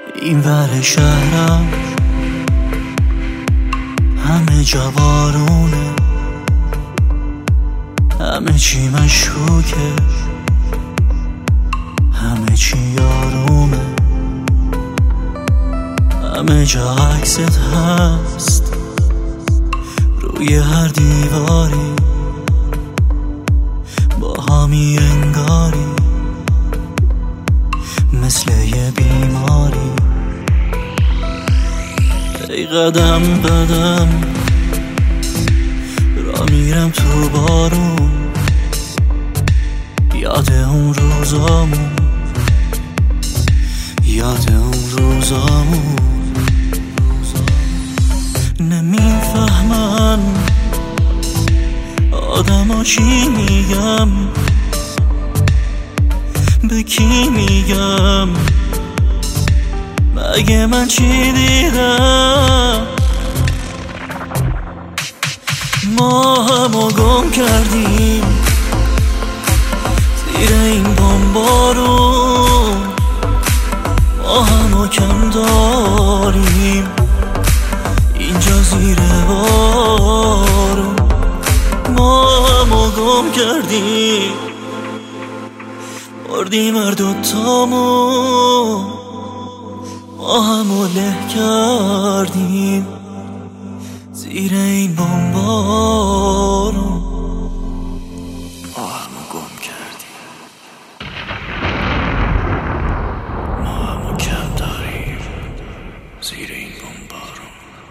این ور شهرم همه جا بارونه، همه چی مشکوکه، همه چی آرومه، همه جا عکست هست روی هر دیواری، با همی انگاری مثل یه بیماری. ای قدم قدم را میرم تو بارون، یاد اون روزامون، یاد اون روزامون. نمیفهمن آدما چی میگم، به کی میگم، مگه من چی دیدم؟ ما همو گم کردیم زیر این بمبارون، ما همو کم داریم اینجا زیر بارون. ما همو گم کردیم، بردیم هر دوتامون، ما همو له کردیم زیر این بمبارون. ما همو گم کردیم، ما همو کم داریم زیر این بمبارون.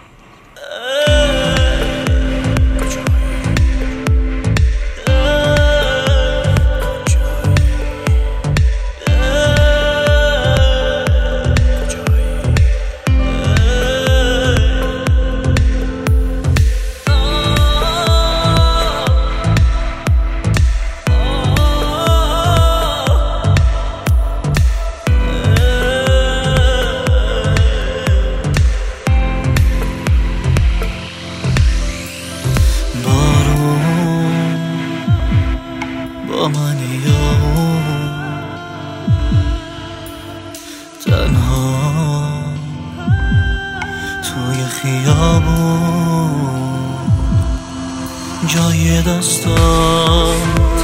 با من یا تنها توی خیابون، جای دستات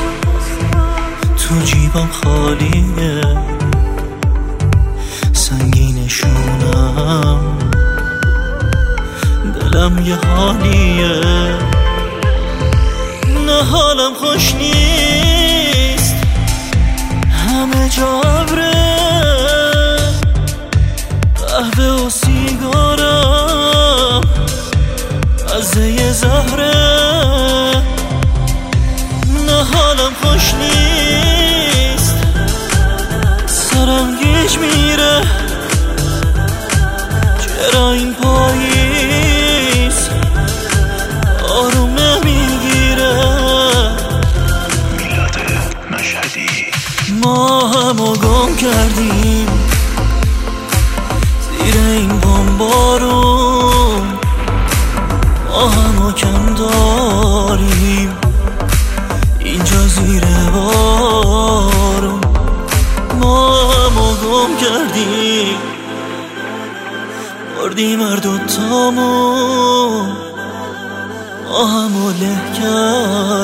تو جیبم خالیه، سنگینشونم دلم یه حالیه. نه حالم خوش نیست، همه جا ابره، قهوه و سیگارم مزه زهره. نه حالم خوش نیست، سرم گیج میره، چرا این پاییز آروم نمیگیره؟ میلاد مشهدی. ما همو گم کردیم زیر این بمبارون، ما همو کم داریم اینجا زیر بارون. ما همو گم کردیم، بردیم هر دوتامون، ما همو له کردیم